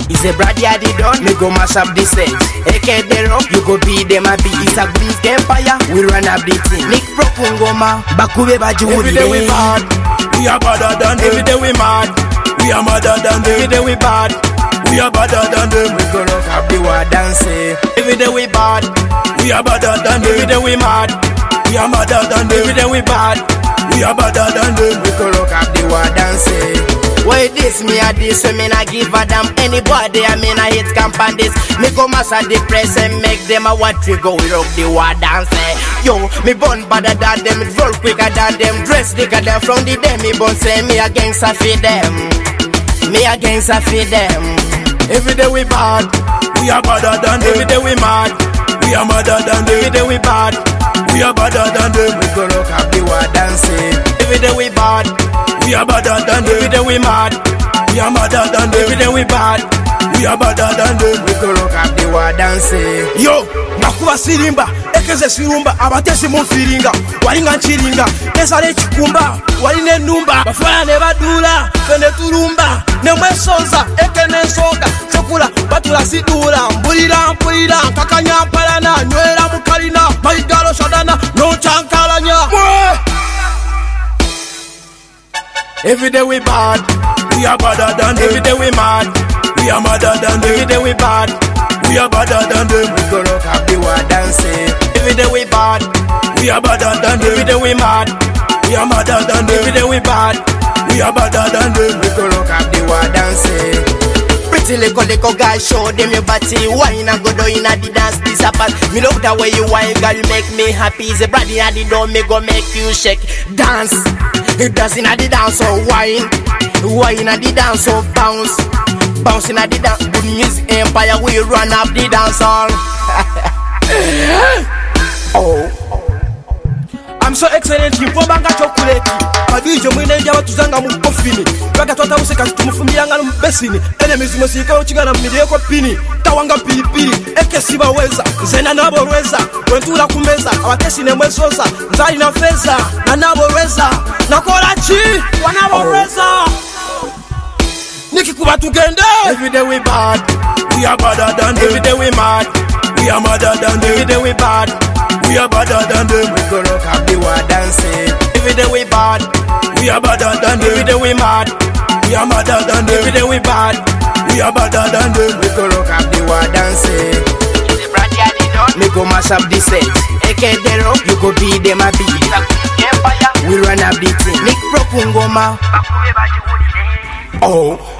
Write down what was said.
Is a brad yadi done, me go mash up the set. AK the rock, you go beat them a beat. It's a Greens empire, we run up the thing. Nick Propungoma, Bakube Bajuri. Every day we bad, we are badder than them. Every day we mad, we are madder than them. Every day we bad, we are badder than them. We go rock up the war dance. Every day we bad, we are badder than them. Every day we mad, we are madder than them. Every day we bad, we are badder than them. We go rock up the war dance. Why this me a this, so me not give a damn anybody. I mean I hate camp on this. Me go mass a depress and make them a want to go rock the war dance. Yo, me born better than them, roll quicker than them, dress thicker than from the day me born say me a gangster for them. Me a gangster for them. Every day we bad, we are badder than them. Every day we mad, we are madder than them. Every day we bad, we are badder than them. We go rock up the war dance. Every day we bad, we are badder than them. Every day we mad, we are madder than them. Every day we bad, we are badder than them. We go rock up the war dance. Yo, nakuba sirimba, ekeze sirumba, abatesi munfiringa, walinga nchiringa, nesale chikumba, waline numba, bafana ne badula, fende turumba, ne mwesonza, ekene nsoga, chokula, batula sidula, mpulira, kakanya mpalana, nywera mukalina, maigalo shadana, no chankalanya. Every day we bad, we are badder than them. Every day we mad, we are madder than them. Every day we bad, we are badder than them. We go rock up the war dance. Every day we bad, we are badder than them. Every day we mad, we are madder than them. Every day we bad, we are badder than them. We go rock up the war dance. Pretty little guy, show them your body. Wine and go down in the dance, this happen. Me love the way you wine, girl, you make me happy. The body at the door, me go make you shake. Dance, dance in the dance, so wine at the dance, so bounce in the dance. Good music empire, we run up the dance hall. Oh, I'm so excellent, you banga chocolate. Abijo mwine njaba tuzanga mukofini. Baga twata useka tumufumiyanga mbesini. Enemies musika uchigana mmiliyeko pini. Tawanga pilipili, eke siba weza. Zena nabo rweza, wentula kumeza. Awatesi ne mwesosa, nzali na feza. Na nabo rweza, nakola chi, wanabo rweza. Niki kuba tugende. Every day we bad, we are badder than them. Every day we mad, we are madder than them. Every day we bad, we are badder than them. We go rock up the war dance. Every day we bad, we are badder than them. Every day we mad, we are madder than them. Every day we bad, we are badder than them. We go rock up the war dance. The brand yadi done, me go mash up the set. AK the rock, you go beat them a beat. It's a Greens empire, we run up the thing. Nick Propungoma, Bakube Bajuri. Oh.